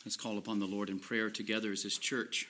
Let's call upon the Lord in prayer together as His church.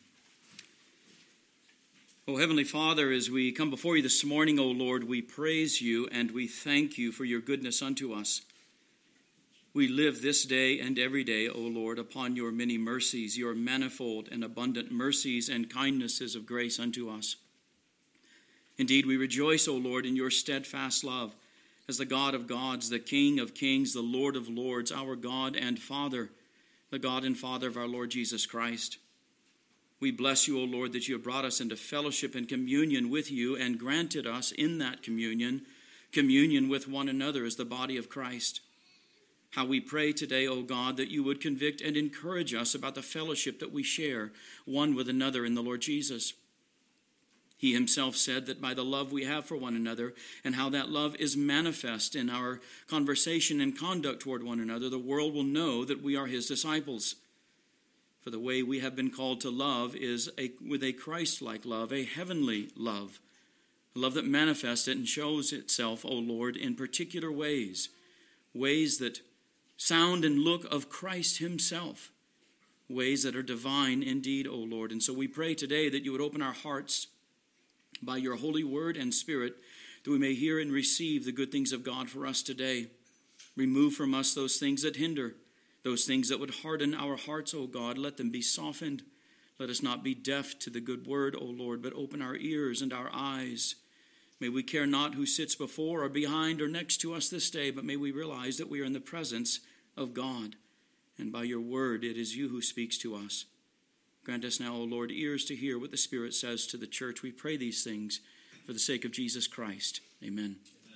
O Heavenly Father, as we come before you this morning, O Lord, we praise you and we thank you for your goodness unto us. We live this day and every day, O Lord, upon your many mercies, your manifold and abundant mercies and kindnesses of grace unto us. Indeed, we rejoice, O Lord, in your steadfast love as the God of gods, the King of kings, the Lord of lords, our God and Father, the God and Father of our Lord Jesus Christ. We bless you, O Lord, that you have brought us into fellowship and communion with you and granted us in that communion with one another as the body of Christ. How we pray today, O God, that you would convict and encourage us about the fellowship that we share one with another in the Lord Jesus. He himself said that by the love we have for one another and how that love is manifest in our conversation and conduct toward one another, the world will know that we are his disciples. For the way we have been called to love is with a Christ-like love, a heavenly love, a love that manifests it and shows itself, O Lord, in particular ways that sound and look of Christ himself, ways that are divine indeed, O Lord. And so we pray today that you would open our hearts by your holy word and spirit, that we may hear and receive the good things of God for us today. Remove from us those things that hinder, those things that would harden our hearts, O God. Let them be softened. Let us not be deaf to the good word, O Lord, but open our ears and our eyes. May we care not who sits before or behind or next to us this day, but may we realize that we are in the presence of God. And by your word, it is you who speaks to us. Grant us now, O Lord, ears to hear what the Spirit says to the church. We pray these things for the sake of Jesus Christ. Amen.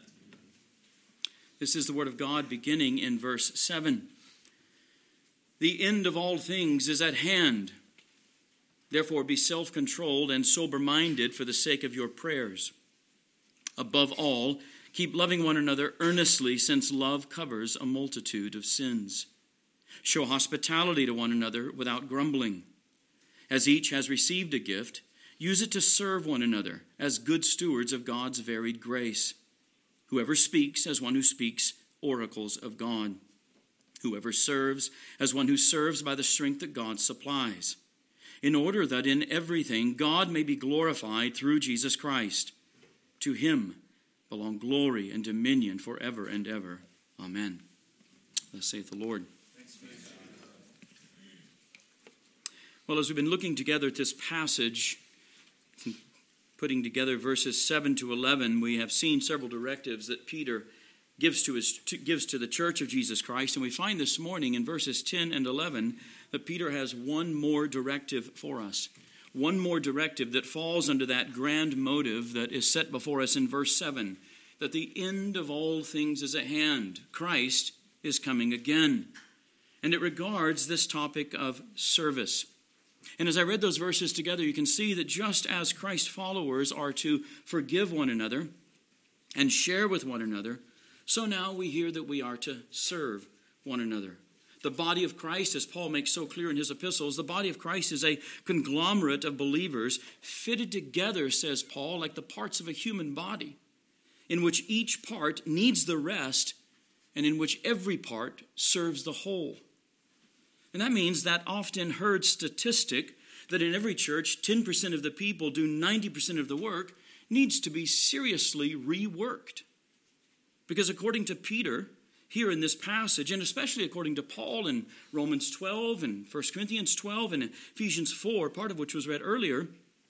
This is the word of God beginning in verse 7. The end of all things is at hand. Therefore be self-controlled and sober-minded for the sake of your prayers. Above all, keep loving one another earnestly, since love covers a multitude of sins. Show hospitality to one another without grumbling. As each has received a gift, use it to serve one another as good stewards of God's varied grace. Whoever speaks, as one who speaks oracles of God. Whoever serves, as one who serves by the strength that God supplies, in order that in everything God may be glorified through Jesus Christ. To him belong glory and dominion forever and ever. Amen. Thus saith the Lord. Well, as we've been looking together at this passage, putting together verses 7 to 11, we have seen several directives that Peter gives to the church of Jesus Christ. And we find this morning in verses 10 and 11 that Peter has one more directive for us. One more directive that falls under that grand motive that is set before us in verse 7, that the end of all things is at hand. Christ is coming again. And it regards this topic of service. And as I read those verses together, you can see that just as Christ's followers are to forgive one another and share with one another, so now we hear that we are to serve one another. The body of Christ, as Paul makes so clear in his epistles, the body of Christ is a conglomerate of believers fitted together, says Paul, like the parts of a human body, in which each part needs the rest and in which every part serves the whole. And that means that often heard statistic that in every church, 10% of the people do 90% of the work needs to be seriously reworked. Because according to Peter, here in this passage, and especially according to Paul in Romans 12 and 1 Corinthians 12 and Ephesians 4, part of which was read earlier,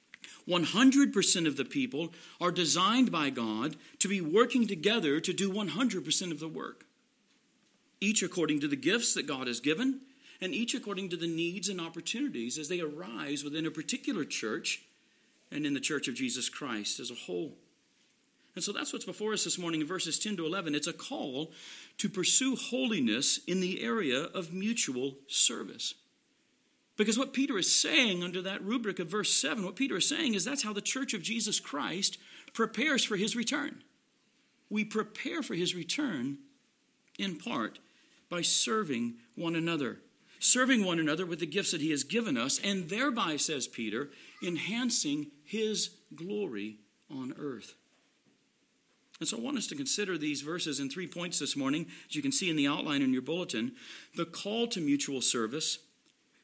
100% of the people are designed by God to be working together to do 100% of the work. Each according to the gifts that God has given, and each according to the needs and opportunities as they arise within a particular church and in the church of Jesus Christ as a whole. And so that's what's before us this morning in verses 10 to 11. It's a call to pursue holiness in the area of mutual service. Because what Peter is saying under that rubric of verse 7, what Peter is saying is that's how the church of Jesus Christ prepares for his return. We prepare for his return in part by serving one another. Serving one another with the gifts that he has given us, and thereby, says Peter, enhancing his glory on earth. And so I want us to consider these verses in 3 points this morning, as you can see in the outline in your bulletin. The call to mutual service,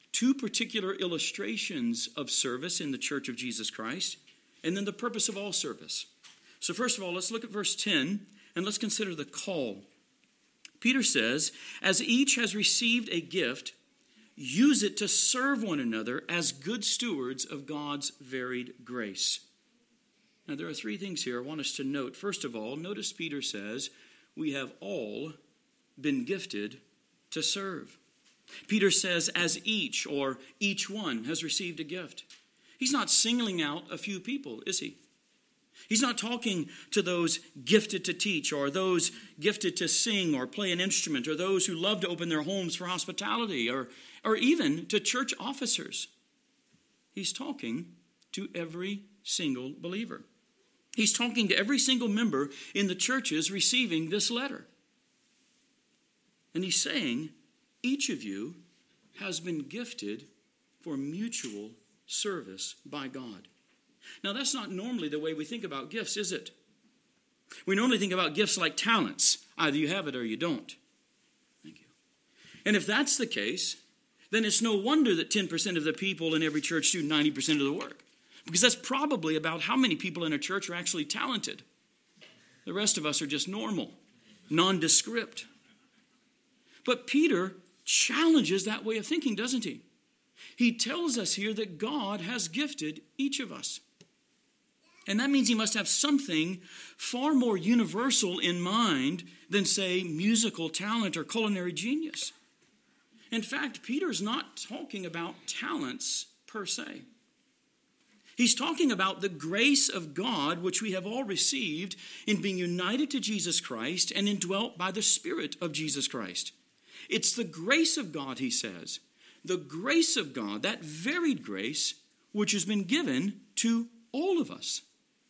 two particular illustrations of service in the church of Jesus Christ, and then the purpose of all service. So first of all, let's look at verse 10, and let's consider the call. Peter says, as each has received a gift, use it to serve one another as good stewards of God's varied grace. Now, there are three things here I want us to note. First of all, notice Peter says, we have all been gifted to serve. Peter says, as each or each one has received a gift. He's not singling out a few people, is he? He's not talking to those gifted to teach or those gifted to sing or play an instrument or those who love to open their homes for hospitality or even to church officers. He's talking to every single believer. He's talking to every single member in the churches receiving this letter. And he's saying, each of you has been gifted for mutual service by God. Now, that's not normally the way we think about gifts, is it? We normally think about gifts like talents. Either you have it or you don't. Thank you. And if that's the case, then it's no wonder that 10% of the people in every church do 90% of the work. Because that's probably about how many people in a church are actually talented. The rest of us are just normal, nondescript. But Peter challenges that way of thinking, doesn't he? He tells us here that God has gifted each of us. And that means he must have something far more universal in mind than, say, musical talent or culinary genius. In fact, Peter's not talking about talents per se. He's talking about the grace of God, which we have all received in being united to Jesus Christ and indwelt by the Spirit of Jesus Christ. It's the grace of God, he says, the grace of God, that varied grace, which has been given to all of us.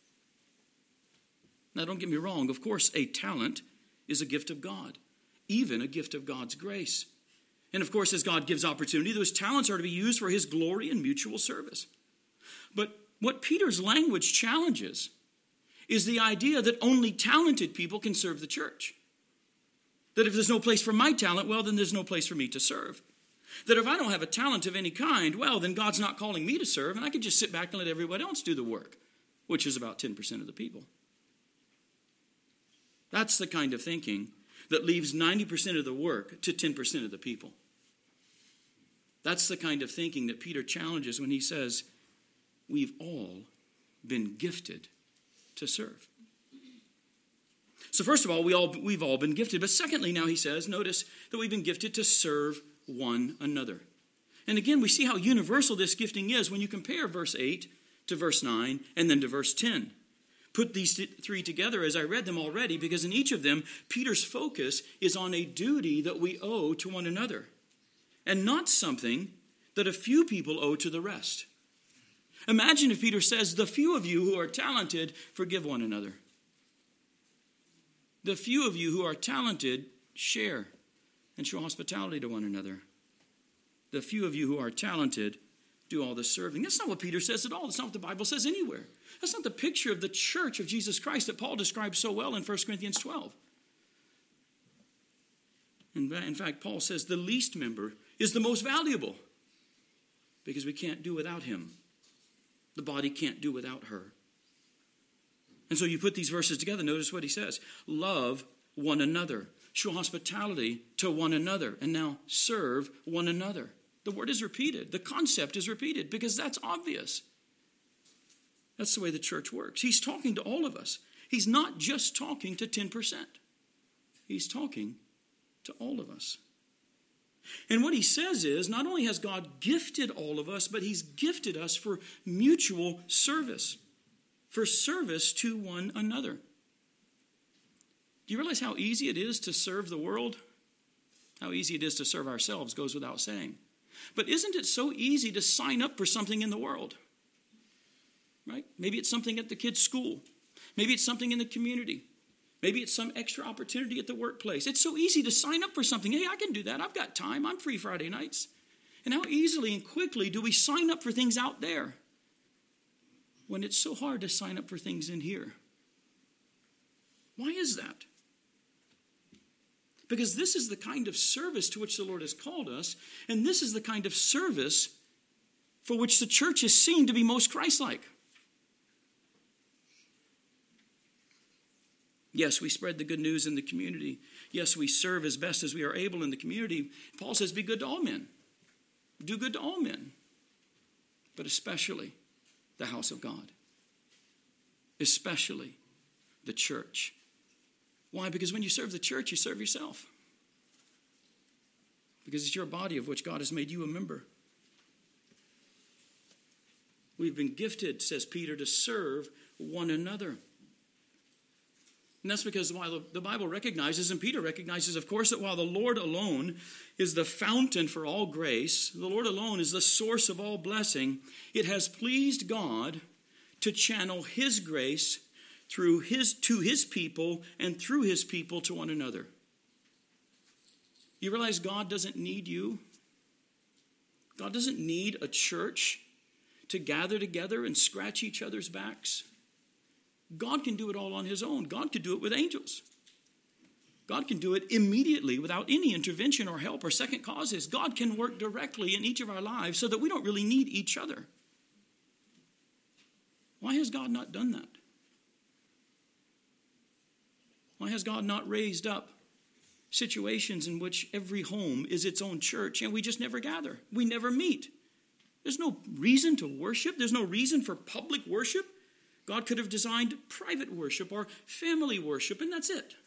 Now, don't get me wrong. Of course, a talent is a gift of God, even a gift of God's grace. And of course, as God gives opportunity, those talents are to be used for his glory and mutual service. But what Peter's language challenges is the idea that only talented people can serve the church. That if there's no place for my talent, well, then there's no place for me to serve. That if I don't have a talent of any kind, well, then God's not calling me to serve, and I can just sit back and let everybody else do the work, which is about 10% of the people. That's the kind of thinking that leaves 90% of the work to 10% of the people. That's the kind of thinking that Peter challenges when he says, we've all been gifted to serve. So first of all, we've all been gifted. But secondly, now he says, notice that we've been gifted to serve one another. And again, we see how universal this gifting is when you compare verse 8 to verse 9 and then to verse 10. Put these three together as I read them already, because in each of them, Peter's focus is on a duty that we owe to one another, and not something that a few people owe to the rest. Imagine if Peter says, the few of you who are talented, forgive one another. The few of you who are talented, share and show hospitality to one another. The few of you who are talented, do all the serving. That's not what Peter says at all. That's not what the Bible says anywhere. That's not the picture of the church of Jesus Christ that Paul describes so well in 1 Corinthians 12. In fact, Paul says the least member is the most valuable because we can't do without him. The body can't do without her. And so you put these verses together, notice what he says. Love one another. Show hospitality to one another. And now serve one another. The word is repeated. The concept is repeated because that's obvious. That's the way the church works. He's talking to all of us. He's not just talking to 10%. He's talking to all of us. And what he says is, not only has God gifted all of us, but he's gifted us for mutual service. For service to one another. Do you realize how easy it is to serve the world? How easy it is to serve ourselves goes without saying. But isn't it so easy to sign up for something in the world? Right? Maybe it's something at the kids' school. Maybe it's something in the community. Maybe it's some extra opportunity at the workplace. It's so easy to sign up for something. Hey, I can do that. I've got time. I'm free Friday nights. And how easily and quickly do we sign up for things out there when it's so hard to sign up for things in here? Why is that? Because this is the kind of service to which the Lord has called us, and this is the kind of service for which the church is seen to be most Christ-like. Yes, we spread the good news in the community. Yes, we serve as best as we are able in the community. Paul says, be good to all men. Do good to all men, but especially the house of God, especially the church. Why? Because when you serve the church, you serve yourself. Because it's your body of which God has made you a member. We've been gifted, says Peter, to serve one another. And that's because while the Bible recognizes, and Peter recognizes, of course, that while the Lord alone is the fountain for all grace, the Lord alone is the source of all blessing, it has pleased God to channel his grace to his people and through his people to one another. You realize God doesn't need you? God doesn't need a church to gather together and scratch each other's backs. God can do it all on his own. God could do it with angels. God can do it immediately without any intervention or help or second causes. God can work directly in each of our lives so that we don't really need each other. Why has God not done that? Why has God not raised up situations in which every home is its own church and we just never gather? We never meet. There's no reason to worship. There's no reason for public worship. God could have designed private worship or family worship, and that's it.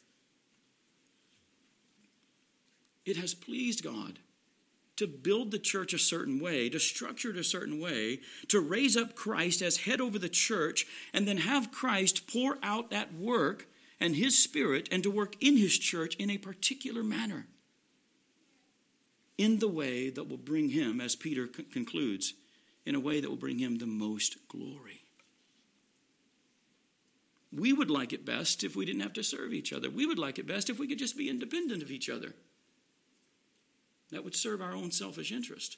It has pleased God to build the church a certain way, to structure it a certain way, to raise up Christ as head over the church, and then have Christ pour out that work and his Spirit and to work in his church in a particular manner, in the way that will bring him, as Peter concludes, in a way that will bring him the most glory. We would like it best if we didn't have to serve each other. We would like it best if we could just be independent of each other. That would serve our own selfish interest.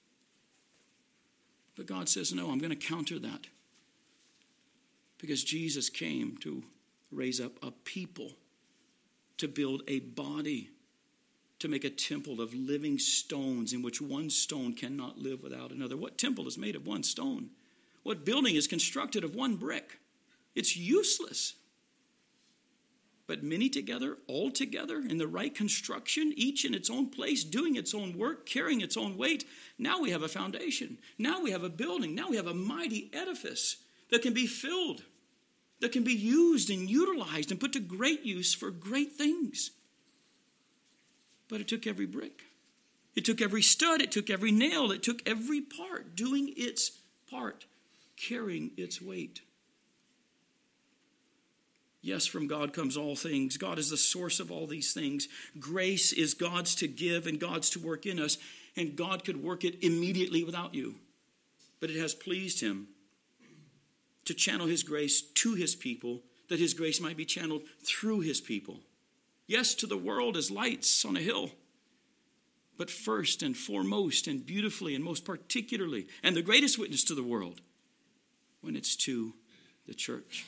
But God says, no, I'm going to counter that. Because Jesus came to raise up a people, to build a body, to make a temple of living stones in which one stone cannot live without another. What temple is made of one stone? What building is constructed of one brick? It's useless. But many together, all together, in the right construction, each in its own place, doing its own work, carrying its own weight, now we have a foundation. Now we have a building. Now we have a mighty edifice that can be filled, that can be used and utilized and put to great use for great things. But it took every brick. It took every stud. It took every nail. It took every part doing its part, carrying its weight. Yes, from God comes all things. God is the source of all these things. Grace is God's to give and God's to work in us. And God could work it immediately without you. But it has pleased him to channel his grace to his people, that his grace might be channeled through his people. Yes, to the world as lights on a hill. But first and foremost and beautifully and most particularly, and the greatest witness to the world, when it's to the church.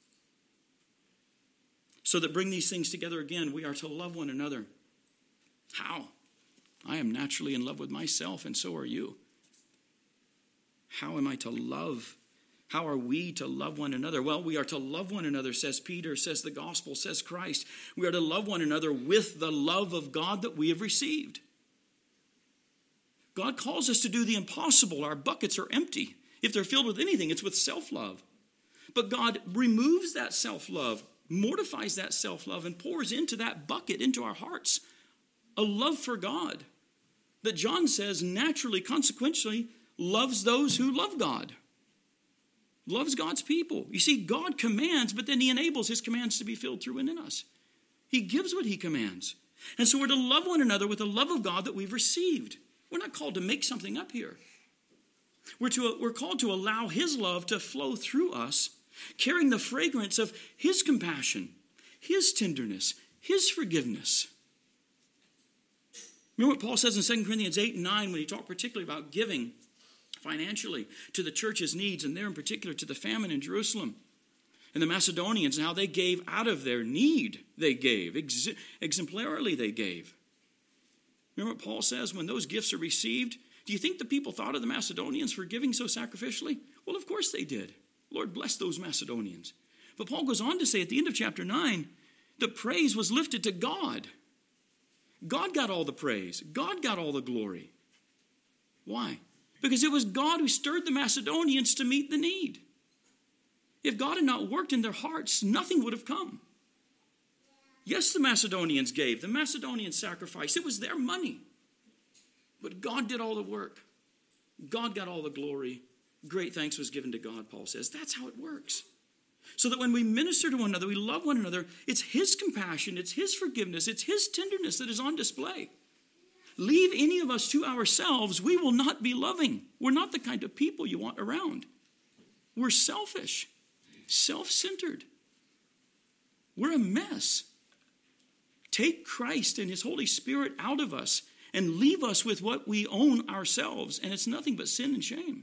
So that bring these things together again, we are to love one another. How? I am naturally in love with myself, and so are you. How am I to love? How are we to love one another? Well, we are to love one another, says Peter, says the gospel, says Christ. We are to love one another with the love of God that we have received. God calls us to do the impossible. Our buckets are empty. If they're filled with anything, it's with self-love. But God removes that self-love, mortifies that self-love, and pours into that bucket, into our hearts, a love for God that John says naturally, consequentially, loves those who love God. Loves God's people. You see, God commands, but then he enables his commands to be filled through and in us. He gives what he commands. And so we're to love one another with the love of God that we've received. We're not called to make something up here. We're called to allow his love to flow through us, carrying the fragrance of his compassion, his tenderness, his forgiveness. Remember what Paul says in 2 Corinthians 8 and 9 when he talked particularly about giving financially to the church's needs, and there in particular to the famine in Jerusalem. And the Macedonians, and how they gave out of their need, they gave. Exemplarily they gave. Remember what Paul says, when those gifts are received, do you think the people thought of the Macedonians for giving so sacrificially? Well, of course they did. Lord bless those Macedonians. But Paul goes on to say at the end of chapter 9, the praise was lifted to God. God got all the praise. God got all the glory. Why? Because it was God who stirred the Macedonians to meet the need. If God had not worked in their hearts, nothing would have come. Yes, the Macedonians gave. The Macedonians sacrificed. It was their money. But God did all the work. God got all the glory. Great thanks was given to God, Paul says. That's how it works. So that when we minister to one another, we love one another, it's his compassion, it's his forgiveness, it's his tenderness that is on display. Leave any of us to ourselves, we will not be loving. We're not the kind of people you want around. We're selfish, self-centered. We're a mess. Take Christ and his Holy Spirit out of us and leave us with what we own ourselves, and it's nothing but sin and shame.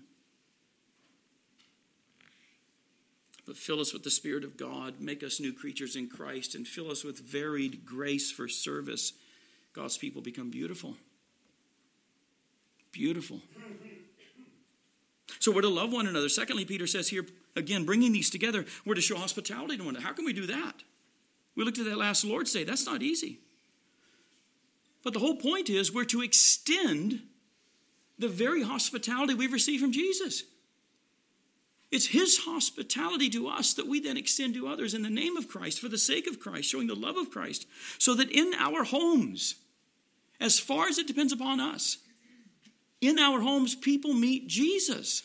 But fill us with the Spirit of God, make us new creatures in Christ, and fill us with varied grace for service. God's people become beautiful. Beautiful. So we're to love one another. Secondly, Peter says here, again, bringing these together, we're to show hospitality to one another. How can we do that? We looked at that last Lord's Day. That's not easy. But the whole point is we're to extend the very hospitality we've received from Jesus. It's his hospitality to us that we then extend to others in the name of Christ, for the sake of Christ, showing the love of Christ, so that in our homes, as far as it depends upon us, in our homes, people meet Jesus.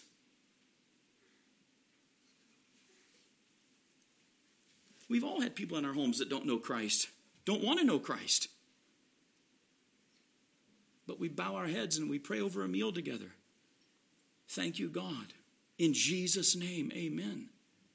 We've all had people in our homes that don't know Christ, don't want to know Christ. But we bow our heads and we pray over a meal together. Thank you, God. In Jesus' name, amen.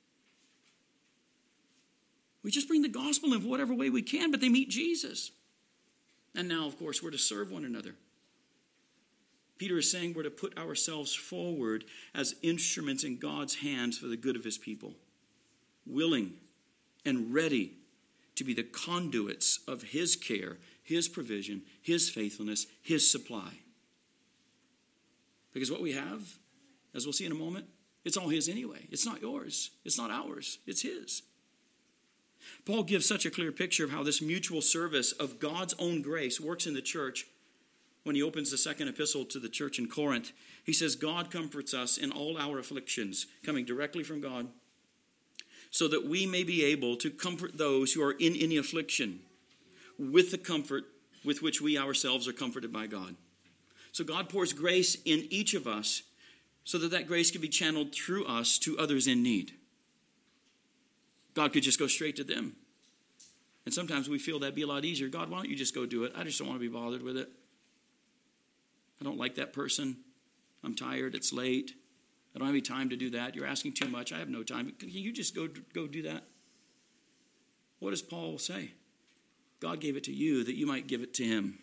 We just bring the gospel in whatever way we can, but they meet Jesus. And now, of course, we're to serve one another. Peter is saying we're to put ourselves forward as instruments in God's hands for the good of his people, willing and ready to be the conduits of his care, his provision, his faithfulness, his supply. Because what we have, as we'll see in a moment, it's all his anyway. It's not yours. It's not ours. It's his. Paul gives such a clear picture of how this mutual service of God's own grace works in the church when he opens the second epistle to the church in Corinth. He says, God comforts us in all our afflictions, coming directly from God, so that we may be able to comfort those who are in any affliction with the comfort with which we ourselves are comforted by God. So God pours grace in each of us so that that grace can be channeled through us to others in need. God could just go straight to them. And sometimes we feel that'd be a lot easier. God, why don't you just go do it? I just don't want to be bothered with it. I don't like that person. I'm tired. It's late. I don't have any time to do that. You're asking too much. I have no time. Can you just go do that? What does Paul say? God gave it to you that you might give it to him.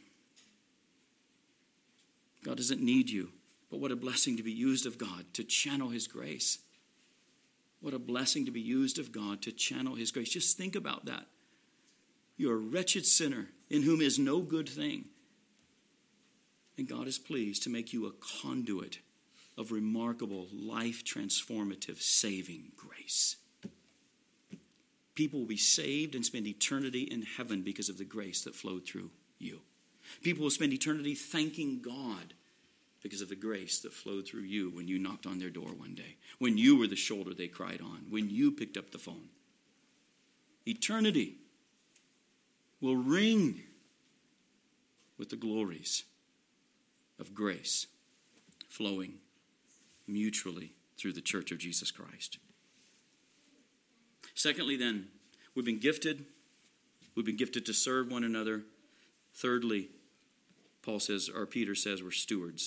God doesn't need you. But what a blessing to be used of God to channel his grace. What a blessing to be used of God to channel his grace. Just think about that. You're a wretched sinner in whom is no good thing. And God is pleased to make you a conduit of remarkable, life-transformative, saving grace. People will be saved and spend eternity in heaven because of the grace that flowed through you. People will spend eternity thanking God because of the grace that flowed through you when you knocked on their door one day, when you were the shoulder they cried on, when you picked up the phone. Eternity will ring with the glories of grace flowing mutually through the church of Jesus Christ. Secondly, then, we've been gifted to serve one another. Thirdly, Peter says we're stewards.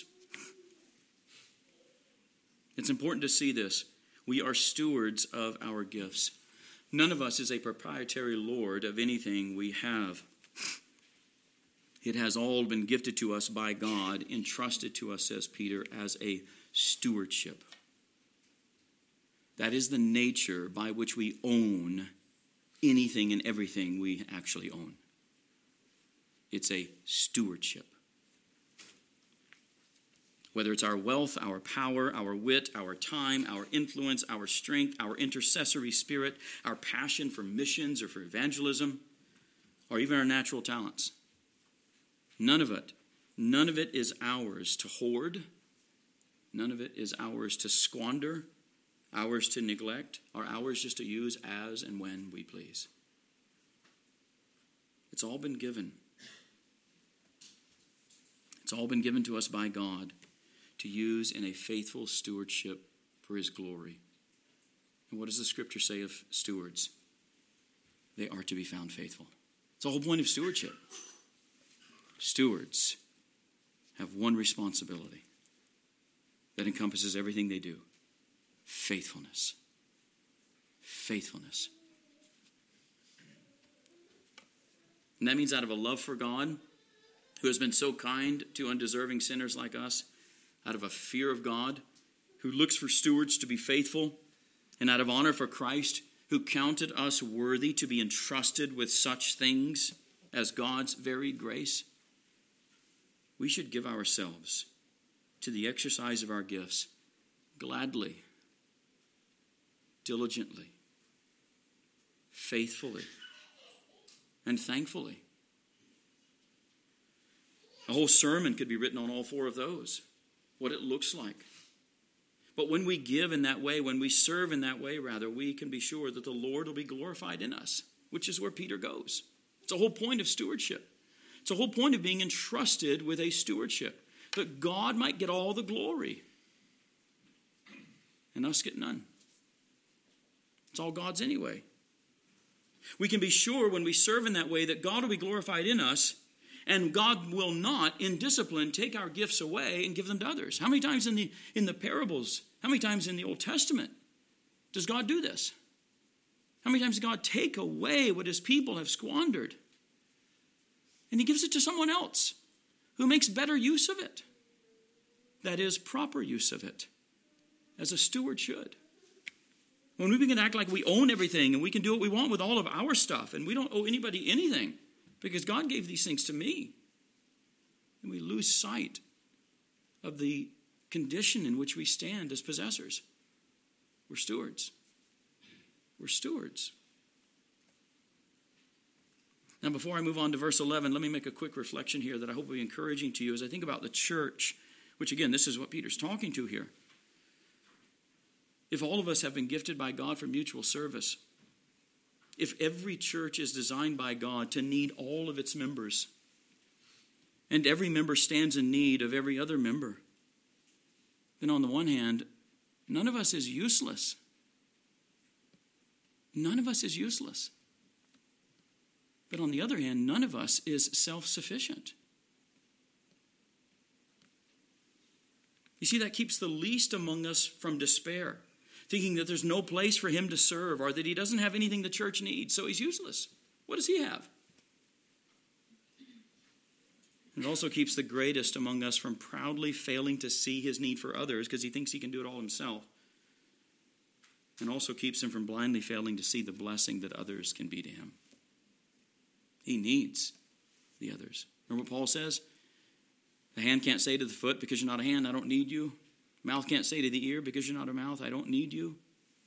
It's important to see this. We are stewards of our gifts. None of us is a proprietary lord of anything we have. It has all been gifted to us by God, entrusted to us, says Peter, as a stewardship. That is the nature by which we own anything and everything we actually own. It's a stewardship. Whether it's our wealth, our power, our wit, our time, our influence, our strength, our intercessory spirit, our passion for missions or for evangelism, or even our natural talents. None of it is ours to hoard. None of it is ours to squander, ours to neglect, or ours just to use as and when we please. It's all been given. It's all been given to us by God to use in a faithful stewardship for his glory. And what does the scripture say of stewards? They are to be found faithful. It's the whole point of stewardship. Stewards have one responsibility that encompasses everything they do. Faithfulness. Faithfulness. And that means out of a love for God, who has been so kind to undeserving sinners like us, out of a fear of God, who looks for stewards to be faithful, and out of honor for Christ, who counted us worthy to be entrusted with such things as God's very grace, we should give ourselves to the exercise of our gifts gladly, diligently, faithfully, and thankfully. A whole sermon could be written on all four of those, what it looks like. But when we give in that way, when we serve in that way, rather, we can be sure that the Lord will be glorified in us, which is where Peter goes. It's the whole point of stewardship. It's the whole point of being entrusted with a stewardship, that God might get all the glory and us get none. It's all God's anyway. We can be sure when we serve in that way that God will be glorified in us, and God will not, in discipline, take our gifts away and give them to others. How many times in the parables, how many times in the Old Testament does God do this? How many times does God take away what his people have squandered? And he gives it to someone else who makes better use of it. That is, proper use of it, as a steward should. When we begin to act like we own everything and we can do what we want with all of our stuff and we don't owe anybody anything, because God gave these things to me. And we lose sight of the condition in which we stand as possessors. We're stewards. We're stewards. Now, before I move on to verse 11, let me make a quick reflection here that I hope will be encouraging to you as I think about the church, which again, this is what Peter's talking to here. If all of us have been gifted by God for mutual service, if every church is designed by God to need all of its members, and every member stands in need of every other member, then on the one hand, none of us is useless. None of us is useless. But on the other hand, none of us is self-sufficient. You see, that keeps the least among us from despair, thinking that there's no place for him to serve or that he doesn't have anything the church needs, so he's useless. What does he have? It also keeps the greatest among us from proudly failing to see his need for others because he thinks he can do it all himself. And also keeps him from blindly failing to see the blessing that others can be to him. He needs the others. Remember what Paul says? The hand can't say to the foot, because you're not a hand, I don't need you. Mouth can't say to the ear, because you're not a mouth, I don't need you.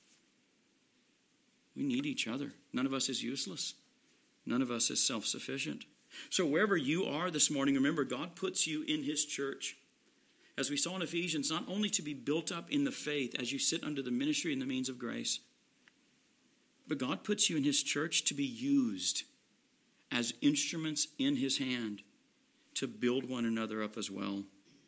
We need each other. None of us is useless. None of us is self-sufficient. So wherever you are this morning, remember, God puts you in his church. As we saw in Ephesians, not only to be built up in the faith as you sit under the ministry and the means of grace, but God puts you in his church to be used as instruments in his hand to build one another up as well.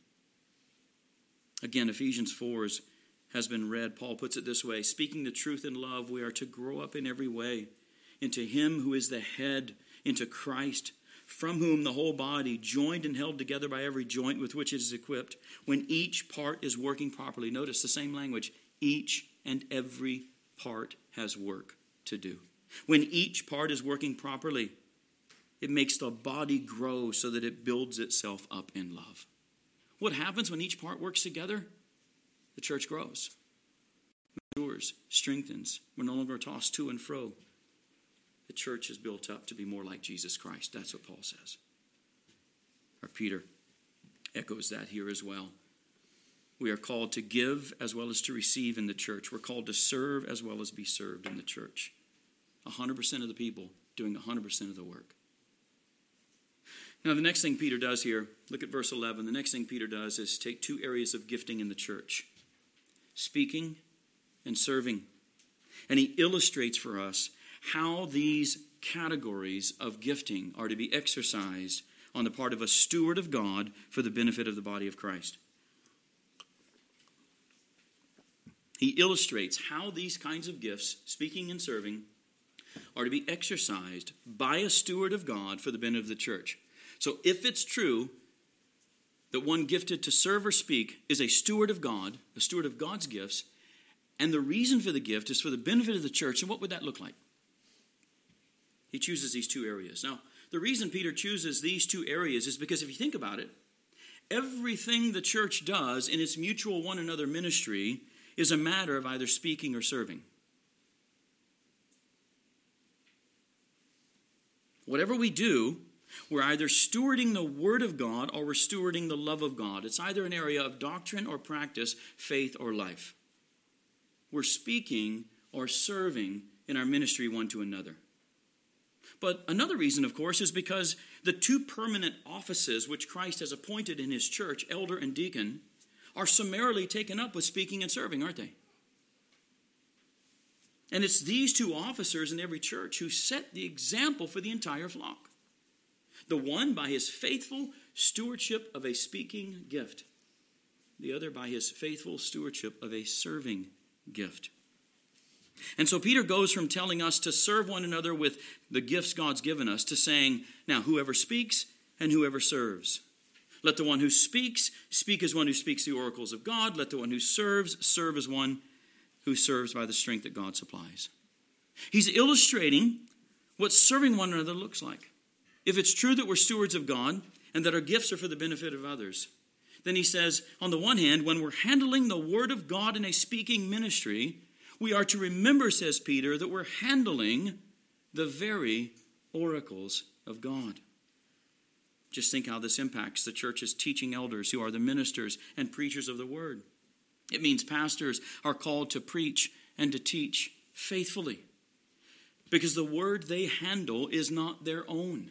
Again, Ephesians 4 has been read. Paul puts it this way: speaking the truth in love, we are to grow up in every way into him who is the head, into Christ, from whom the whole body, joined and held together by every joint with which it is equipped, when each part is working properly. Notice the same language. Each and every part has work to do. When each part is working properly, it makes the body grow so that it builds itself up in love. What happens when each part works together? The church grows. strengthens. We're no longer tossed to and fro. The church is built up to be more like Jesus Christ. That's what Paul says. Or Peter echoes that here as well. We are called to give as well as to receive in the church. We're called to serve as well as be served in the church. 100% of the people doing 100% of the work. Now, the next thing Peter does here, look at verse 11. The next thing Peter does is take two areas of gifting in the church: speaking and serving. And he illustrates for us how these categories of gifting are to be exercised on the part of a steward of God for the benefit of the body of Christ. He illustrates how these kinds of gifts, speaking and serving, are to be exercised by a steward of God for the benefit of the church. So if it's true that one gifted to serve or speak is a steward of God, a steward of God's gifts, and the reason for the gift is for the benefit of the church, then what would that look like? He chooses these two areas. Now, the reason Peter chooses these two areas is because if you think about it, everything the church does in its mutual one another ministry is a matter of either speaking or serving. Whatever we do, we're either stewarding the Word of God or we're stewarding the love of God. It's either an area of doctrine or practice, faith or life. We're speaking or serving in our ministry one to another. But another reason, of course, is because the two permanent offices which Christ has appointed in his church, elder and deacon, are summarily taken up with speaking and serving, aren't they? And it's these two officers in every church who set the example for the entire flock. The one by his faithful stewardship of a speaking gift. The other by his faithful stewardship of a serving gift. And so Peter goes from telling us to serve one another with the gifts God's given us to saying, now whoever speaks and whoever serves. Let the one who speaks, speak as one who speaks the oracles of God. Let the one who serves, serve as one who serves by the strength that God supplies. He's illustrating what serving one another looks like. If it's true that we're stewards of God and that our gifts are for the benefit of others, then he says, on the one hand, when we're handling the word of God in a speaking ministry, we are to remember, says Peter, that we're handling the very oracles of God. Just think how this impacts the church's teaching elders who are the ministers and preachers of the word. It means pastors are called to preach and to teach faithfully because the word they handle is not their own.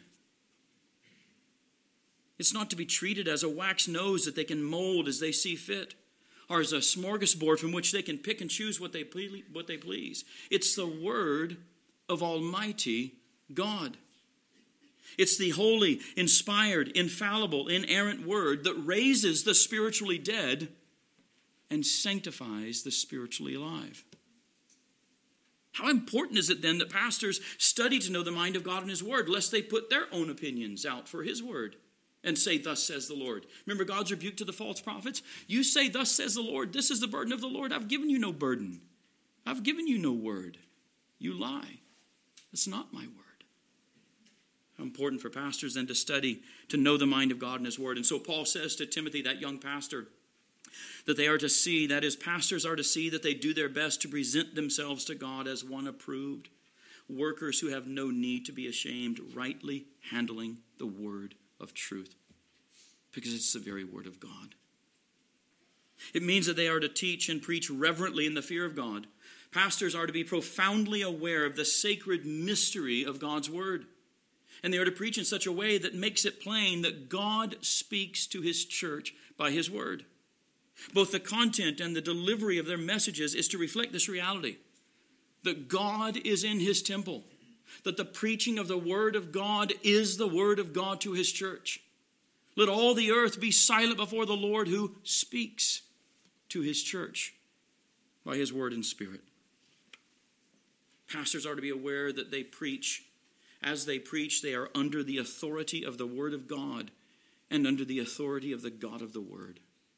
It's not to be treated as a wax nose that they can mold as they see fit, or as a smorgasbord from which they can pick and choose what they please. It's the word of Almighty God. It's the holy, inspired, infallible, inerrant word that raises the spiritually dead and sanctifies the spiritually alive. How important is it then that pastors study to know the mind of God and his word, lest they put their own opinions out for his word and say, thus says the Lord. Remember God's rebuke to the false prophets? You say, thus says the Lord. This is the burden of the Lord. I've given you no burden. I've given you no word. You lie. That's not my word. How important for pastors then to study, to know the mind of God and his word. And so Paul says to Timothy, that young pastor, that they are to see, that is, pastors are to see that they do their best to present themselves to God as one approved, workers who have no need to be ashamed, rightly handling the word of truth, because it's the very word of God. It means that they are to teach and preach reverently in the fear of God. Pastors are to be profoundly aware of the sacred mystery of God's word. And they are to preach in such a way that makes it plain that God speaks to his church by his word. Both the content and the delivery of their messages is to reflect this reality, that God is in his temple, that the preaching of the word of God is the word of God to his church. Let all the earth be silent before the Lord who speaks to his church by his word and spirit. Pastors are to be aware that they preach. As they preach, they are under the authority of the word of God and under the authority of the God of the word.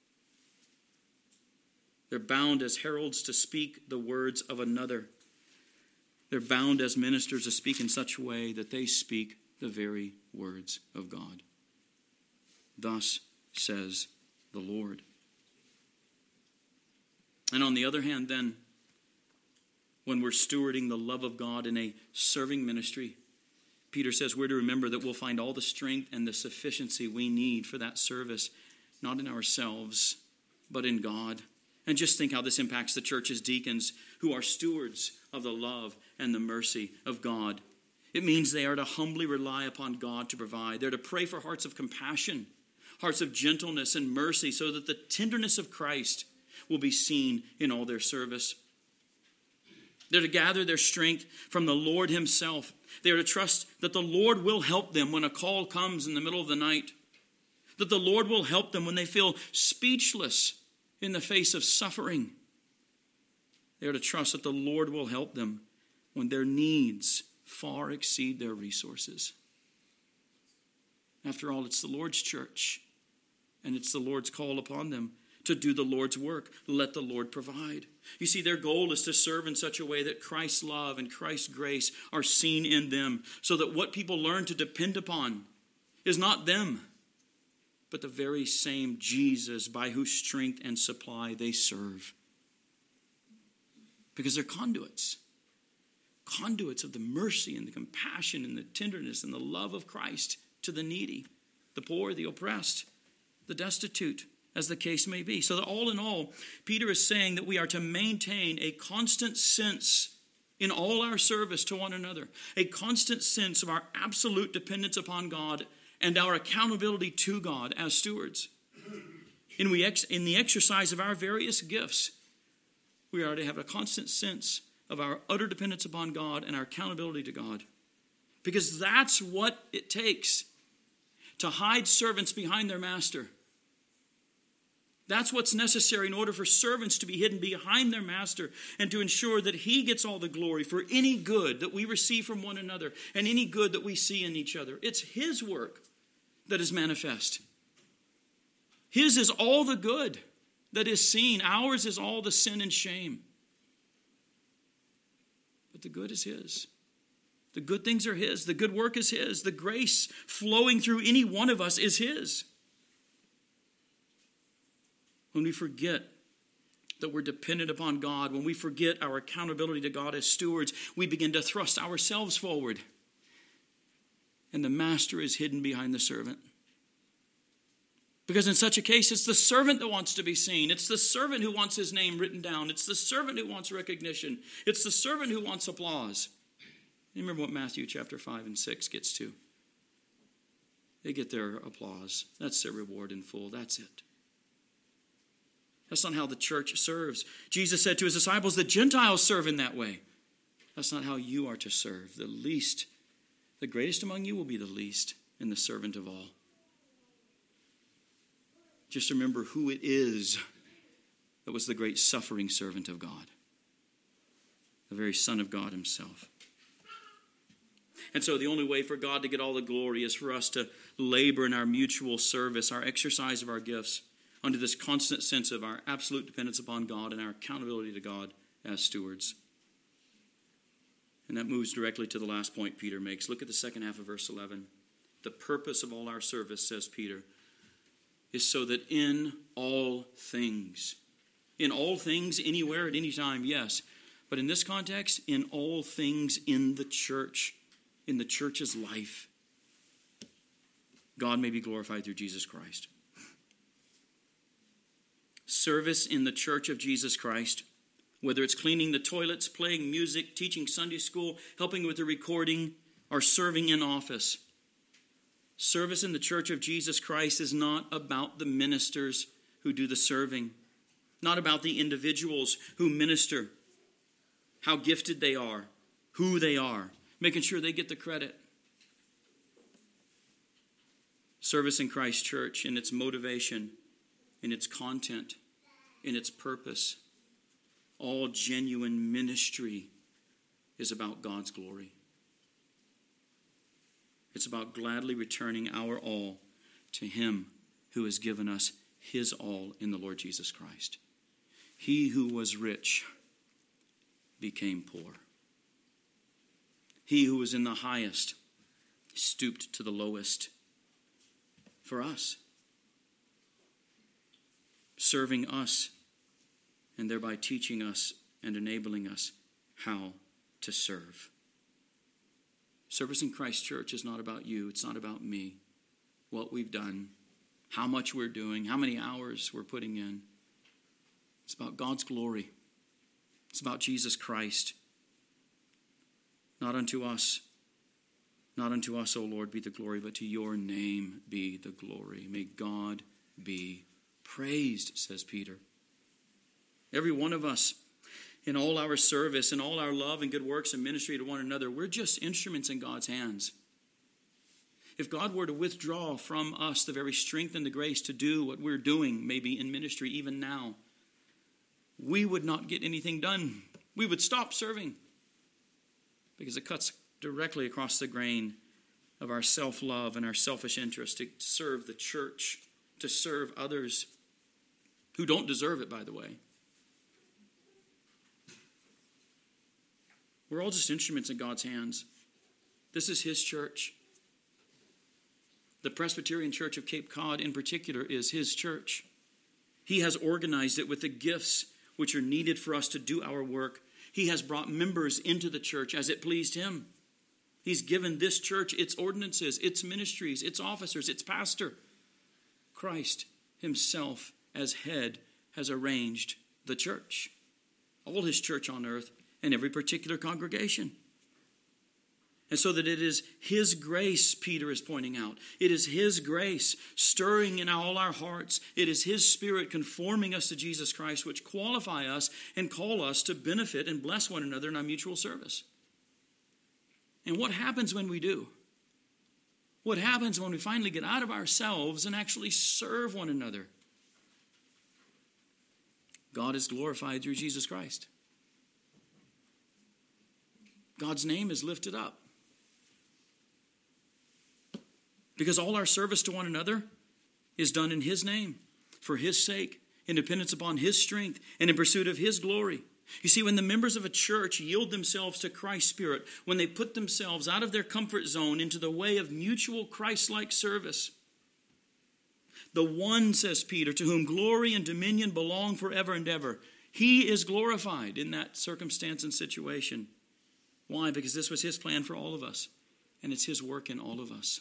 They're bound as heralds to speak the words of another. They're bound as ministers to speak in such a way that they speak the very words of God. Thus says the Lord. And on the other hand, then, when we're stewarding the love of God in a serving ministry, Peter says we're to remember that we'll find all the strength and the sufficiency we need for that service, not in ourselves, but in God. And just think how this impacts the church's deacons who are stewards of the love and the mercy of God. It means they are to humbly rely upon God to provide. They're to pray for hearts of compassion, hearts of gentleness and mercy, so that the tenderness of Christ will be seen in all their service. They're to gather their strength from the Lord himself. They are to trust that the Lord will help them when a call comes in the middle of the night, that the Lord will help them when they feel speechless in the face of suffering. They are to trust that the Lord will help them when their needs far exceed their resources. After all, it's the Lord's church, and it's the Lord's call upon them to do the Lord's work. Let the Lord provide. You see, their goal is to serve in such a way that Christ's love and Christ's grace are seen in them, so that what people learn to depend upon is not them, but the very same Jesus by whose strength and supply they serve. Because they're conduits of the mercy and the compassion and the tenderness and the love of Christ to the needy, the poor, the oppressed, the destitute, as the case may be. So that all in all, Peter is saying that we are to maintain a constant sense in all our service to one another, a constant sense of our absolute dependence upon God and our accountability to God as stewards. In the exercise of our various gifts, we are to have a constant sense of our utter dependence upon God and our accountability to God. Because that's what it takes to hide servants behind their master. That's what's necessary in order for servants to be hidden behind their master and to ensure that he gets all the glory for any good that we receive from one another and any good that we see in each other. It's his work that is manifest. His is all the good that is seen. Ours is all the sin and shame. But the good is his. The good things are his. The good work is his. The grace flowing through any one of us is his. When we forget that we're dependent upon God, when we forget our accountability to God as stewards, we begin to thrust ourselves forward. And the master is hidden behind the servant. Because in such a case, it's the servant that wants to be seen. It's the servant who wants his name written down. It's the servant who wants recognition. It's the servant who wants applause. You remember what Matthew chapter 5 and 6 gets to. They get their applause. That's their reward in full. That's it. That's not how the church serves. Jesus said to his disciples, the Gentiles serve in that way. That's not how you are to serve. The greatest among you will be the least and the servant of all. Just remember who it is that was the great suffering servant of God. The very Son of God himself. And so the only way for God to get all the glory is for us to labor in our mutual service, our exercise of our gifts, under this constant sense of our absolute dependence upon God and our accountability to God as stewards. And that moves directly to the last point Peter makes. Look at the second half of verse 11. The purpose of all our service, says Peter, is so that in all things, anywhere, at any time, yes. But in this context, in all things in the church, in the church's life, God may be glorified through Jesus Christ. Service in the church of Jesus Christ, whether it's cleaning the toilets, playing music, teaching Sunday school, helping with the recording, or serving in office. Service in the church of Jesus Christ is not about the ministers who do the serving, not about the individuals who minister, how gifted they are, who they are, making sure they get the credit. Service in Christ's church, in its motivation, in its content, in its purpose, all genuine ministry is about God's glory. It's about gladly returning our all to him who has given us his all in the Lord Jesus Christ. He who was rich became poor. He who was in the highest stooped to the lowest for us, serving us and thereby teaching us and enabling us how to serve. Service in Christ Church is not about you. It's not about me, what we've done, how much we're doing, how many hours we're putting in. It's about God's glory. It's about Jesus Christ. Not unto us, O Lord, be the glory, but to your name be the glory. May God be praised, says Peter. Every one of us, in all our service, in all our love and good works and ministry to one another, we're just instruments in God's hands. If God were to withdraw from us the very strength and the grace to do what we're doing, maybe in ministry even now, we would not get anything done. We would stop serving because it cuts directly across the grain of our self-love and our selfish interest to serve the church, to serve others who don't deserve it, by the way. We're all just instruments in God's hands. This is His church. The Presbyterian Church of Cape Cod in particular is His church. He has organized it with the gifts which are needed for us to do our work. He has brought members into the church as it pleased Him. He's given this church its ordinances, its ministries, its officers, its pastor. Christ Himself as head has arranged the church, all His church on earth and every particular congregation. And so that it is His grace, Peter is pointing out. It is His grace stirring in all our hearts. It is His Spirit conforming us to Jesus Christ, which qualify us and call us to benefit and bless one another in our mutual service. And what happens when we do? What happens when we finally get out of ourselves and actually serve one another? God is glorified through Jesus Christ. God's name is lifted up. Because all our service to one another is done in His name, for His sake, in dependence upon His strength, and in pursuit of His glory. You see, when the members of a church yield themselves to Christ's Spirit, when they put themselves out of their comfort zone into the way of mutual Christ-like service, the one, says Peter, to whom glory and dominion belong forever and ever, He is glorified in that circumstance and situation. Why? Because this was His plan for all of us, and it's His work in all of us.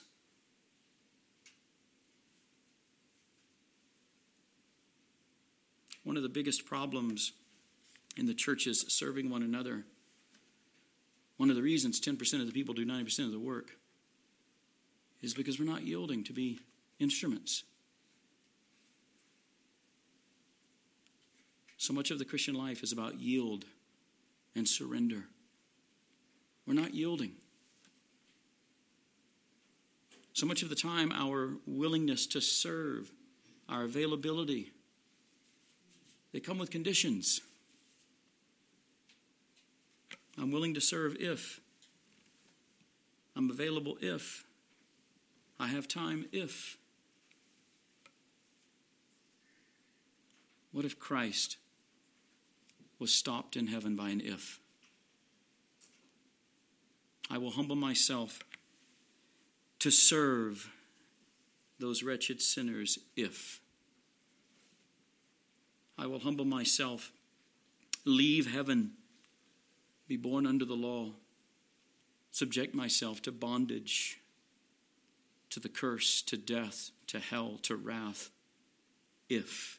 One of the biggest problems in the church is serving one another. One of the reasons 10% of the people do 90% of the work is because we're not yielding to be instruments. So much of the Christian life is about yield and surrender. We're not yielding. So much of the time, our willingness to serve, our availability, they come with conditions. I'm willing to serve if. I'm available if. I have time if. What if Christ was stopped in heaven by an if? I will humble myself to serve those wretched sinners if. I will humble myself, leave heaven, be born under the law, subject myself to bondage, to the curse, to death, to hell, to wrath, if.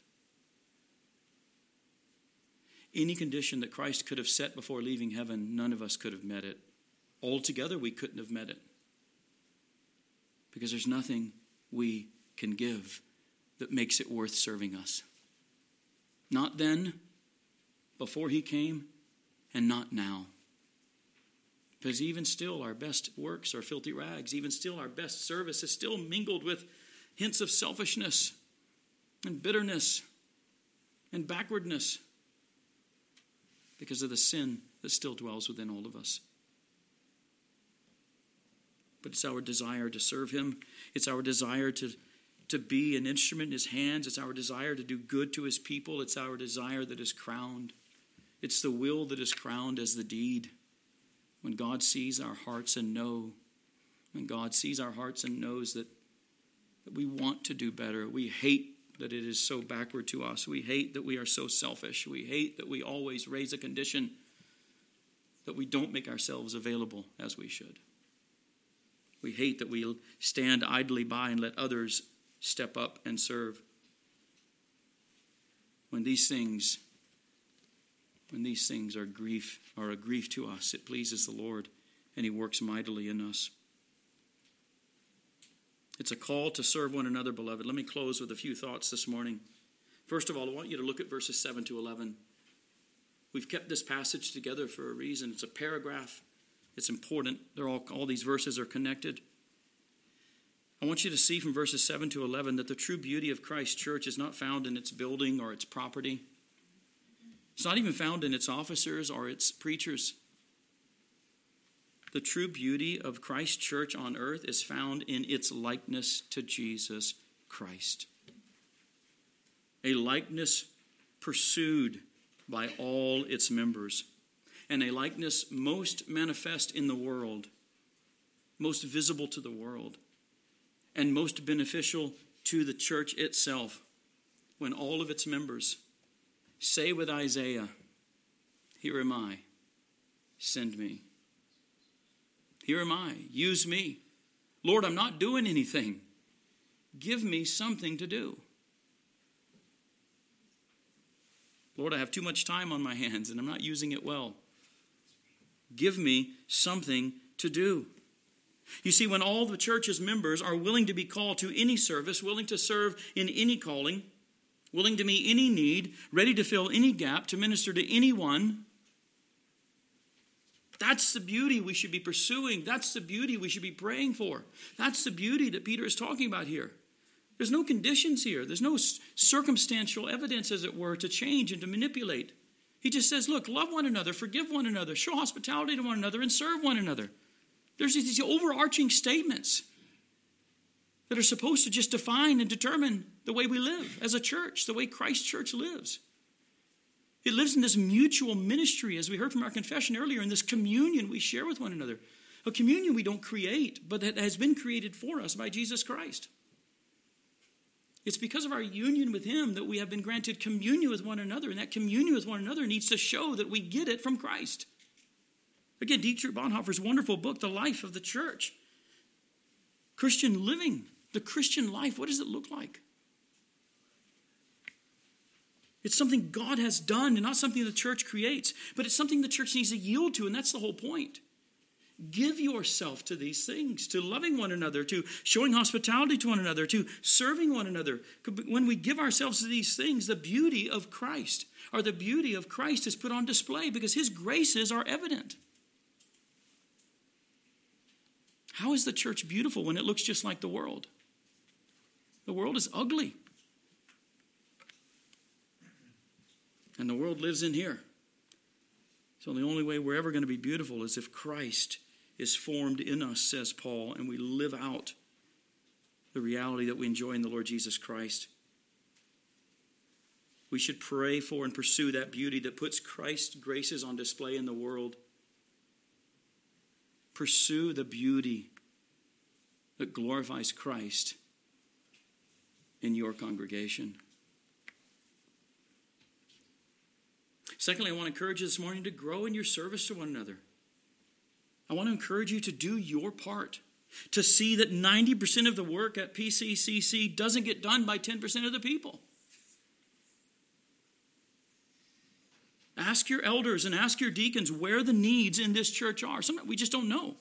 Any condition that Christ could have set before leaving heaven, none of us could have met it. Altogether, we couldn't have met it. Because there's nothing we can give that makes it worth serving us. Not then, before He came, and not now. Because even still, our best works are filthy rags. Even still, our best service is still mingled with hints of selfishness and bitterness and backwardness because of the sin that still dwells within all of us. But it's our desire to serve Him. It's our desire to be an instrument in His hands. It's our desire to do good to His people. It's our desire that is crowned. It's the will that is crowned as the deed. When God sees our hearts and when God sees our hearts and knows that we want to do better, we hate that it is so backward to us. We hate that we are so selfish. We hate that we always raise a condition. that we don't make ourselves available as we should. We hate that we stand idly by and let others step up and serve. When these things are a grief to us, it pleases the Lord, and he works mightily in us. It's a call to serve one another, beloved. Let me close with a few thoughts this morning. First of all, I want you to look at verses 7 to 11. We've kept this passage together for a reason. It's a paragraph. It's important. All these verses are connected. I want you to see from verses 7 to 11 that the true beauty of Christ's church is not found in its building or its property. It's not even found in its officers or its preachers. The true beauty of Christ's church on earth is found in its likeness to Jesus Christ. A likeness pursued by all its members, and a likeness most manifest in the world, most visible to the world, and most beneficial to the church itself when all of its members say with Isaiah, "Here am I, send me. Here am I, use me. Lord, I'm not doing anything. Give me something to do. Lord, I have too much time on my hands and I'm not using it well. Give me something to do." You see, when all the church's members are willing to be called to any service, willing to serve in any calling, willing to meet any need, ready to fill any gap, to minister to anyone, that's the beauty we should be pursuing. That's the beauty we should be praying for. That's the beauty that Peter is talking about here. There's no conditions here. There's no circumstantial evidence, as it were, to change and to manipulate. He just says, look, love one another, forgive one another, show hospitality to one another, and serve one another. There's these overarching statements that are supposed to just define and determine the way we live as a church, the way Christ's church lives. It lives in this mutual ministry, as we heard from our confession earlier, in this communion we share with one another. A communion we don't create, but that has been created for us by Jesus Christ. It's because of our union with him that we have been granted communion with one another, and that communion with one another needs to show that we get it from Christ. Again, Dietrich Bonhoeffer's wonderful book, The Life of the Church. Christian living, the Christian life, what does it look like? It's something God has done and not something the church creates, but it's something the church needs to yield to, and that's the whole point. Give yourself to these things, to loving one another, to showing hospitality to one another, to serving one another. When we give ourselves to these things, the beauty of Christ, or the beauty of Christ, is put on display because his graces are evident. How is the church beautiful when it looks just like the world? The world is ugly. And the world lives in here. So the only way we're ever going to be beautiful is if Christ is formed in us, says Paul, and we live out the reality that we enjoy in the Lord Jesus Christ. We should pray for and pursue that beauty that puts Christ's graces on display in the world. Pursue the beauty that glorifies Christ in your congregation. Secondly, I want to encourage you this morning to grow in your service to one another. I want to encourage you to do your part, to see that 90% of the work at PCCC doesn't get done by 10% of the people. Ask your elders and ask your deacons where the needs in this church are. Sometimes we just don't know.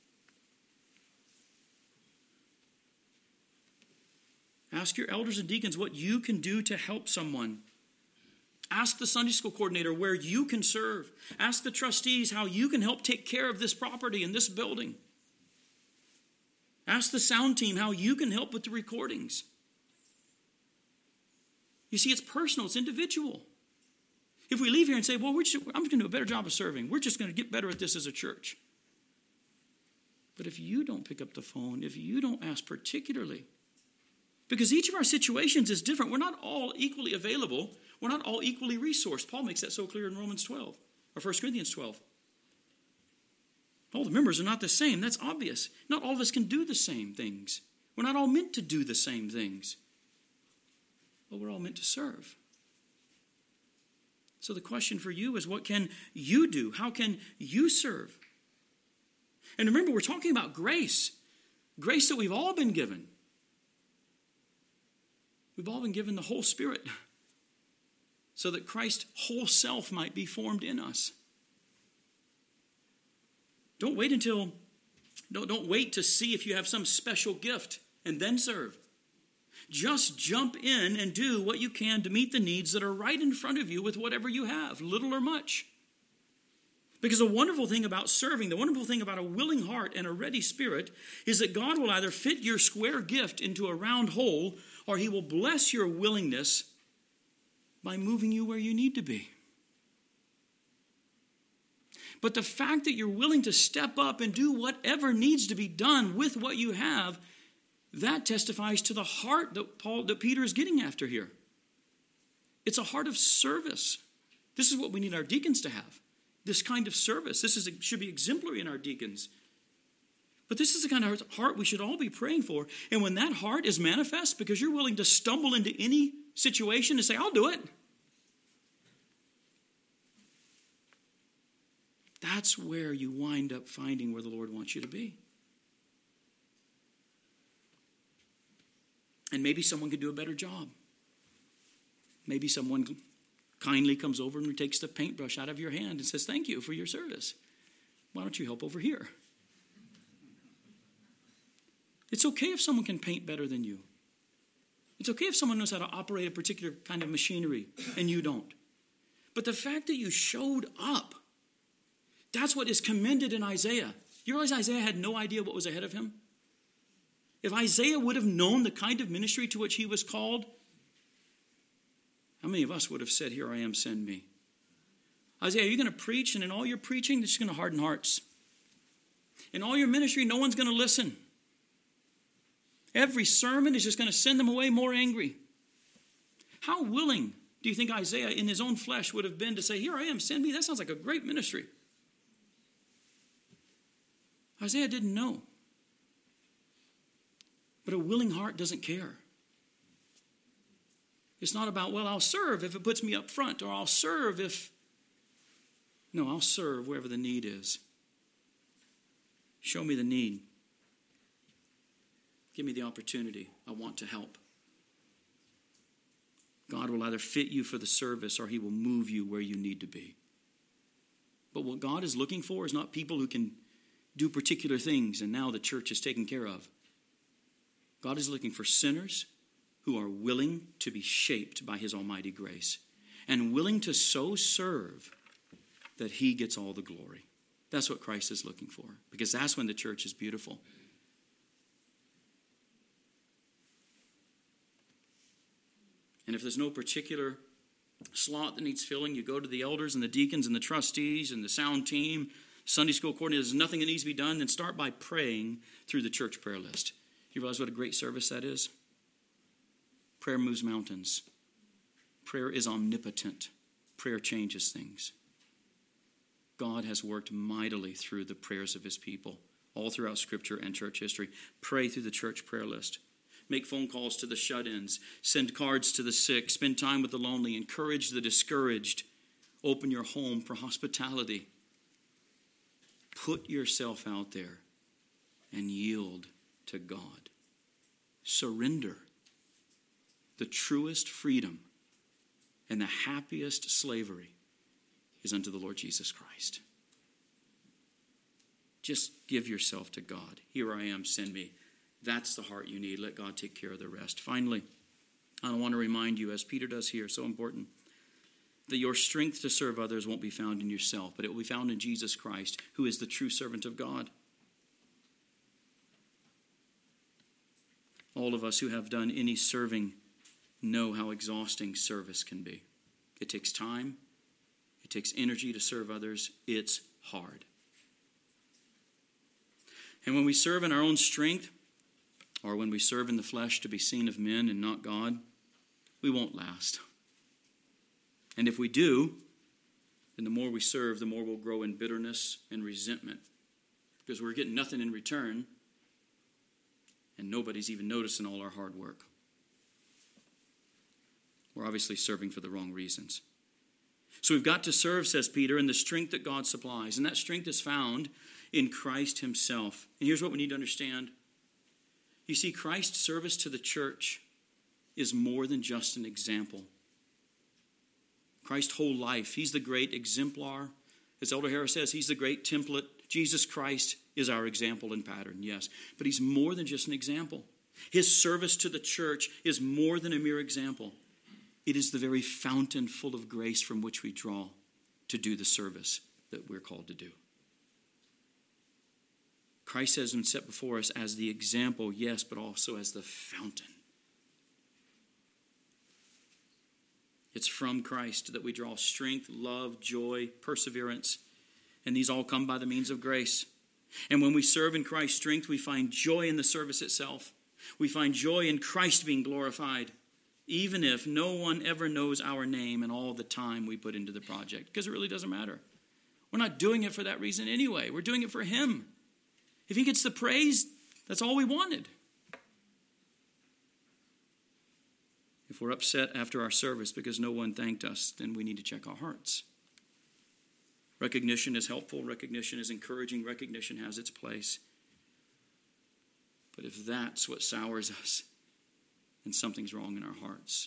Ask your elders and deacons what you can do to help someone. Ask the Sunday school coordinator where you can serve. Ask the trustees how you can help take care of this property and this building. Ask the sound team how you can help with the recordings. You see, it's personal, it's individual. If we leave here and say, well, I'm just going to do a better job of serving. We're just going to get better at this as a church. But if you don't pick up the phone, if you don't ask particularly, because each of our situations is different. We're not all equally available. We're not all equally resourced. Paul makes that so clear in Romans 12, or 1 Corinthians 12. All the members are not the same. That's obvious. Not all of us can do the same things. We're not all meant to do the same things. But we're all meant to serve. So the question for you is, what can you do? How can you serve? And remember, we're talking about grace. Grace that we've all been given. We've all been given the whole Spirit so that Christ's whole self might be formed in us. Don't wait to see if you have some special gift and then serve. Just jump in and do what you can to meet the needs that are right in front of you with whatever you have, little or much. Because the wonderful thing about serving, the wonderful thing about a willing heart and a ready spirit is that God will either fit your square gift into a round hole, or he will bless your willingness by moving you where you need to be. But the fact that you're willing to step up and do whatever needs to be done with what you have, that testifies to the heart that Peter is getting after here. It's a heart of service. This is what we need our deacons to have. This kind of service. Should be exemplary in our deacons. But this is the kind of heart we should all be praying for. And when that heart is manifest, because you're willing to stumble into any situation and say, I'll do it. That's where you wind up finding where the Lord wants you to be. And maybe someone could do a better job. Maybe someone kindly comes over and takes the paintbrush out of your hand and says, thank you for your service. Why don't you help over here? It's okay if someone can paint better than you. It's okay if someone knows how to operate a particular kind of machinery and you don't. But the fact that you showed up, that's what is commended in Isaiah. You realize Isaiah had no idea what was ahead of him? If Isaiah would have known the kind of ministry to which he was called, how many of us would have said, here I am, send me? Isaiah, are you going to preach? And in all your preaching, this is going to harden hearts. In all your ministry, no one's going to listen. Every sermon is just going to send them away more angry. How willing do you think Isaiah in his own flesh would have been to say, here I am, send me? That sounds like a great ministry. Isaiah didn't know. But a willing heart doesn't care. It's not about, well, I'll serve if it puts me up front, or I'll serve if... No, I'll serve wherever the need is. Show me the need. Give me the opportunity. I want to help. God will either fit you for the service or he will move you where you need to be. But what God is looking for is not people who can do particular things and now the church is taken care of. God is looking for sinners who are willing to be shaped by his almighty grace and willing to so serve that he gets all the glory. That's what Christ is looking for, because that's when the church is beautiful. And if there's no particular slot that needs filling, you go to the elders and the deacons and the trustees and the sound team, Sunday school coordinator. There's nothing that needs to be done, then start by praying through the church prayer list. You realize what a great service that is? Prayer moves mountains. Prayer is omnipotent. Prayer changes things. God has worked mightily through the prayers of his people, all throughout Scripture and church history. Pray through the church prayer list. Make phone calls to the shut-ins. Send cards to the sick. Spend time with the lonely. Encourage the discouraged. Open your home for hospitality. Put yourself out there and yield to God. Surrender. The truest freedom and the happiest slavery is unto the Lord Jesus Christ. Just give yourself to God. Here I am, send me. That's the heart you need. Let God take care of the rest. Finally, I want to remind you, as Peter does here, so important, that your strength to serve others won't be found in yourself, but it will be found in Jesus Christ, who is the true servant of God. All of us who have done any serving know how exhausting service can be. It takes time. It takes energy to serve others. It's hard. And when we serve in our own strength, or when we serve in the flesh to be seen of men and not God, we won't last. And if we do, then the more we serve, the more we'll grow in bitterness and resentment, because we're getting nothing in return, and nobody's even noticing all our hard work. We're obviously serving for the wrong reasons. So we've got to serve, says Peter, in the strength that God supplies. And that strength is found in Christ himself. And here's what we need to understand. You see, Christ's service to the church is more than just an example. Christ's whole life, he's the great exemplar. As Elder Harris says, he's the great template. Jesus Christ is our example and pattern, yes. But he's more than just an example. His service to the church is more than a mere example. It is the very fountain full of grace from which we draw to do the service that we're called to do. Christ has been set before us as the example, yes, but also as the fountain. It's from Christ that we draw strength, love, joy, perseverance, and these all come by the means of grace. And when we serve in Christ's strength, we find joy in the service itself. We find joy in Christ being glorified, even if no one ever knows our name and all the time we put into the project, because it really doesn't matter. We're not doing it for that reason anyway. We're doing it for him. If he gets the praise, that's all we wanted. If we're upset after our service because no one thanked us, then we need to check our hearts. Recognition is helpful. Recognition is encouraging. Recognition has its place. But if that's what sours us, then something's wrong in our hearts.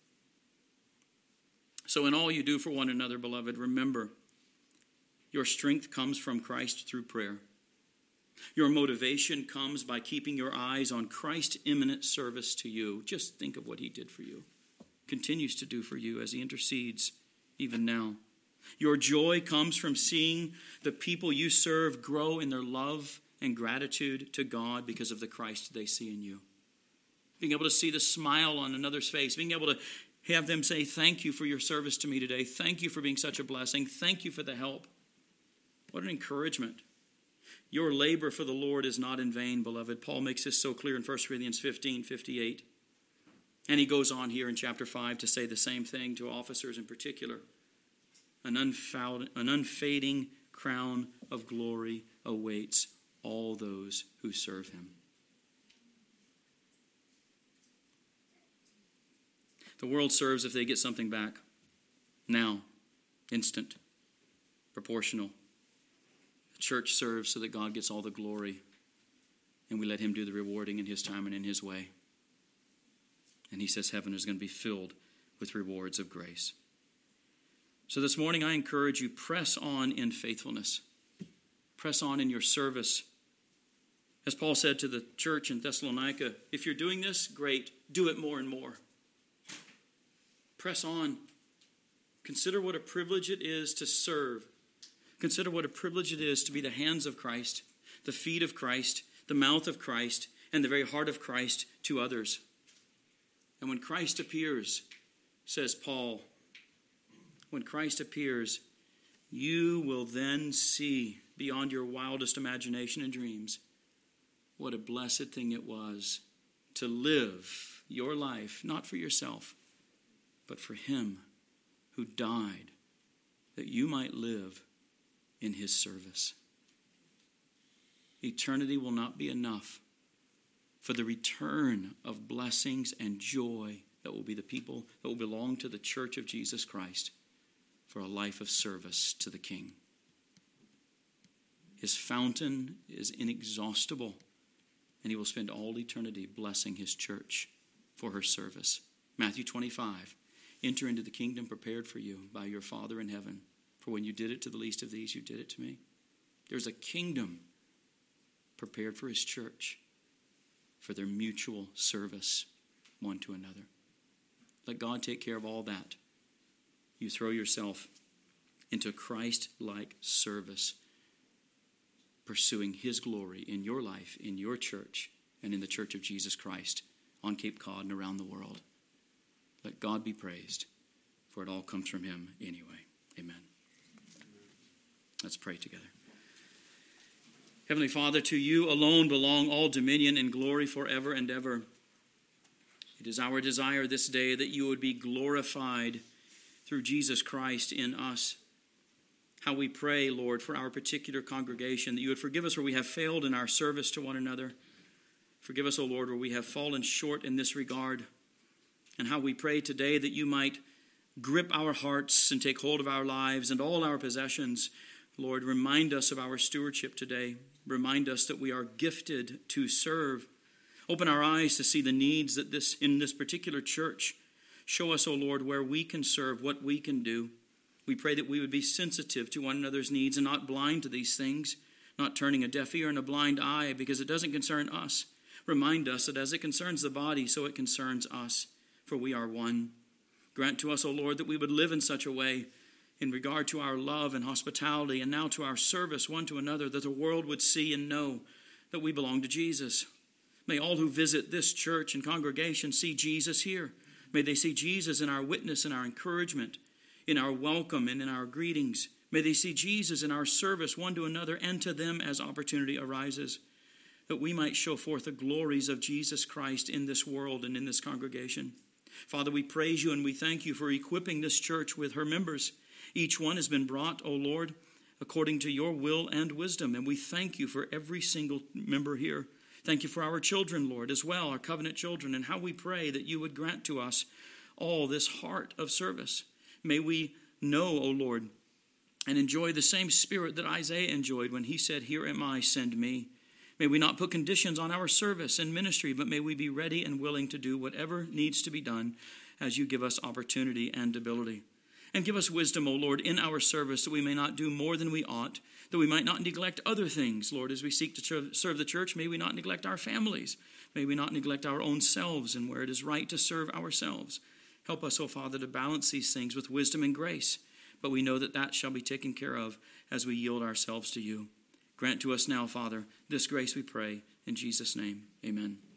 So in all you do for one another, beloved, remember, your strength comes from Christ through prayer. Your motivation comes by keeping your eyes on Christ's imminent service to you. Just think of what he did for you, continues to do for you as he intercedes even now. Your joy comes from seeing the people you serve grow in their love and gratitude to God because of the Christ they see in you. Being able to see the smile on another's face, being able to have them say, thank you for your service to me today. Thank you for being such a blessing. Thank you for the help. What an encouragement. Your labor for the Lord is not in vain, beloved. Paul makes this so clear in 1 Corinthians 15:58. And he goes on here in chapter 5 to say the same thing to officers in particular. An unfading crown of glory awaits all those who serve him. The world serves if they get something back. Now, instant, proportional. The church serves so that God gets all the glory, and we let him do the rewarding in his time and in his way. And he says heaven is going to be filled with rewards of grace. So this morning I encourage you, press on in faithfulness. Press on in your service. As Paul said to the church in Thessalonica, if you're doing this, great. Do it more and more. Press on. Consider what a privilege it is to serve. Consider what a privilege it is to be the hands of Christ, the feet of Christ, the mouth of Christ, and the very heart of Christ to others. And when Christ appears, says Paul, when Christ appears, you will then see beyond your wildest imagination and dreams what a blessed thing it was to live your life, not for yourself, but for him who died, that you might live in his service. Eternity will not be enough for the return of blessings and joy that will be the people that will belong to the church of Jesus Christ for a life of service to the King. His fountain is inexhaustible, and he will spend all eternity blessing his church for her service. Matthew 25, enter into the kingdom prepared for you by your Father in heaven. For when you did it to the least of these, you did it to me. There's a kingdom prepared for his church for their mutual service one to another. Let God take care of all that. You throw yourself into Christ-like service, pursuing his glory in your life, in your church, and in the church of Jesus Christ on Cape Cod and around the world. Let God be praised, for it all comes from him anyway. Amen. Let's pray together. Heavenly Father, to you alone belong all dominion and glory forever and ever. It is our desire this day that you would be glorified through Jesus Christ in us. How we pray, Lord, for our particular congregation, that you would forgive us where we have failed in our service to one another. Forgive us, O Lord, where we have fallen short in this regard. And how we pray today that you might grip our hearts and take hold of our lives and all our possessions. Lord, remind us of our stewardship today. Remind us that we are gifted to serve. Open our eyes to see the needs that in this particular church. Show us, O Lord, where we can serve, what we can do. We pray that we would be sensitive to one another's needs and not blind to these things, not turning a deaf ear and a blind eye because it doesn't concern us. Remind us that as it concerns the body, so it concerns us, for we are one. Grant to us, O Lord, that we would live in such a way in regard to our love and hospitality and now to our service one to another, that the world would see and know that we belong to Jesus. May all who visit this church and congregation see Jesus here. May they see Jesus in our witness and our encouragement, in our welcome and in our greetings. May they see Jesus in our service one to another and to them as opportunity arises, that we might show forth the glories of Jesus Christ in this world and in this congregation. Father, we praise you and we thank you for equipping this church with her members. Each one has been brought, O Lord, according to your will and wisdom, and we thank you for every single member here. Thank you for our children, Lord, as well, our covenant children, and how we pray that you would grant to us all this heart of service. May we know, O Lord, and enjoy the same spirit that Isaiah enjoyed when he said, "Here am I, send me." May we not put conditions on our service and ministry, but may we be ready and willing to do whatever needs to be done as you give us opportunity and ability. And give us wisdom, O Lord, in our service, that we may not do more than we ought, that we might not neglect other things, Lord, as we seek to serve the church. May we not neglect our families. May we not neglect our own selves and where it is right to serve ourselves. Help us, O Father, to balance these things with wisdom and grace. But we know that that shall be taken care of as we yield ourselves to you. Grant to us now, Father, this grace we pray. In Jesus' name, amen.